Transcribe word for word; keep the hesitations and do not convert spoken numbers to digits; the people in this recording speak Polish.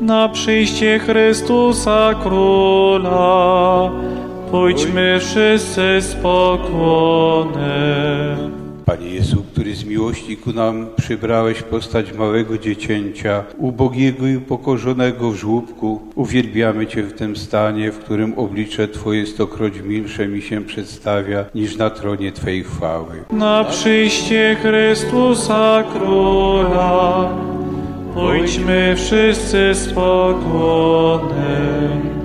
Na przyjście Chrystusa Króla pójdźmy wszyscy z pokłonem. Panie Jezu, który z miłości ku nam przybrałeś postać małego dziecięcia, ubogiego i upokorzonego w żłóbku, uwielbiamy Cię w tym stanie, w którym oblicze Twoje stokroć milsze mi się przedstawia, niż na tronie Twojej chwały. Na przyjście Chrystusa Króla pójdźmy wszyscy z pokłonem.